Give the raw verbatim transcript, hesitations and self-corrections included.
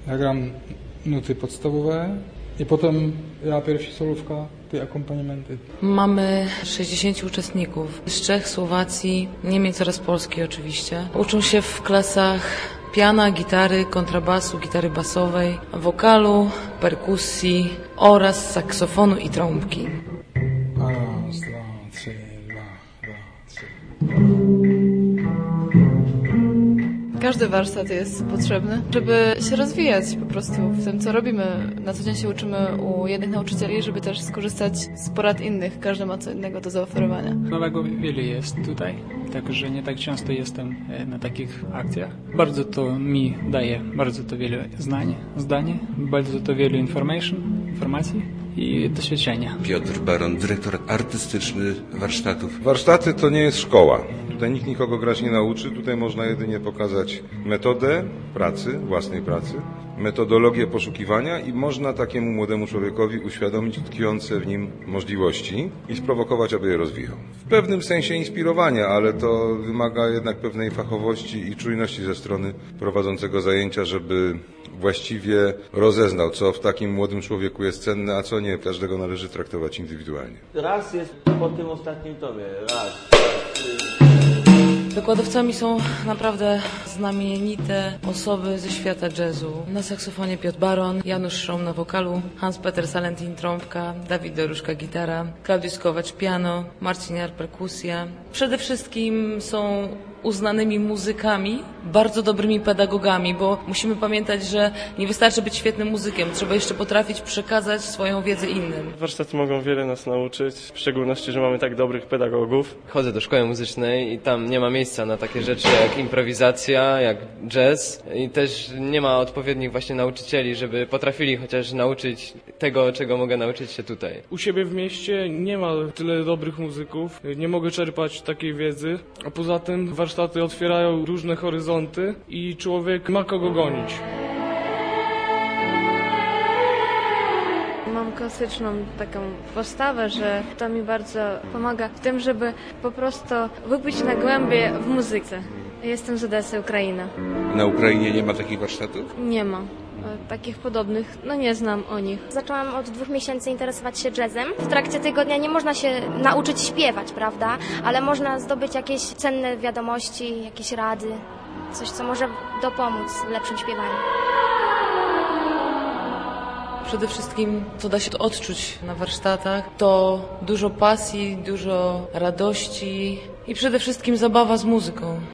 Ja gram nuty podstawowe i potem ja pierwsza solówka, te akompaniamenty. Mamy sześćdziesięciu uczestników z Czech, Słowacji, Niemiec oraz Polski oczywiście. Uczą się w klasach piana, gitary, kontrabasu, gitary basowej, wokalu, perkusji oraz saksofonu i trąbki. Raz, dwa, trzy, dwa, dwa, trzy. Każdy warsztat jest potrzebny, żeby się rozwijać po prostu w tym, co robimy. Na co dzień się uczymy u jednych nauczycieli, żeby też skorzystać z porad innych. Każdy ma co innego do zaoferowania. Nowego wiele jest tutaj, także nie tak często jestem na takich akcjach. Bardzo to mi daje, bardzo to wiele znań, zdań, bardzo to wiele information, informacji i doświadczenia. Piotr Baron, dyrektor artystyczny warsztatów. Warsztaty to nie jest szkoła. Tutaj nikt nikogo grać nie nauczy. Tutaj można jedynie pokazać metodę pracy, własnej pracy, metodologię poszukiwania i można takiemu młodemu człowiekowi uświadomić tkwiące w nim możliwości i sprowokować, aby je rozwijał. W pewnym sensie inspirowania, ale to wymaga jednak pewnej fachowości i czujności ze strony prowadzącego zajęcia, żeby właściwie rozeznał, co w takim młodym człowieku jest cenne, a co nie. Każdego należy traktować indywidualnie. Raz jest po tym ostatnim tomie. Raz, dwa, trzy. Wykładowcami są naprawdę znamienite osoby ze świata jazzu. Na saksofonie Piotr Baron, Janusz Szrom na wokalu, Hans-Peter Salentin trąbka, Dawid Doruszka gitara, Klaudiusz Kowacz piano, Marcin Jar perkusja. Przede wszystkim są uznanymi muzykami, bardzo dobrymi pedagogami, bo musimy pamiętać, że nie wystarczy być świetnym muzykiem, trzeba jeszcze potrafić przekazać swoją wiedzę innym. Warsztaty mogą wiele nas nauczyć, w szczególności, że mamy tak dobrych pedagogów. Chodzę do szkoły muzycznej i tam nie ma miejsca na takie rzeczy jak improwizacja, jak jazz i też nie ma odpowiednich właśnie nauczycieli, żeby potrafili chociaż nauczyć tego, czego mogę nauczyć się tutaj. U siebie w mieście nie ma tyle dobrych muzyków, nie mogę czerpać takiej wiedzy, a poza tym warsztaty otwierają różne horyzonty i człowiek ma kogo gonić. Mam klasyczną taką postawę, że to mi bardzo pomaga w tym, żeby po prostu wybić na głębie w muzyce. Jestem z Odessy, Ukraina. Na Ukrainie nie ma takich warsztatów? Nie ma. Takich podobnych, no nie znam o nich. Zaczęłam od dwóch miesięcy interesować się jazzem. W trakcie tygodnia nie można się nauczyć śpiewać, prawda? Ale można zdobyć jakieś cenne wiadomości, jakieś rady, coś, co może dopomóc w lepszym śpiewaniu. Przede wszystkim, co da się to odczuć na warsztatach, to dużo pasji, dużo radości i przede wszystkim zabawa z muzyką.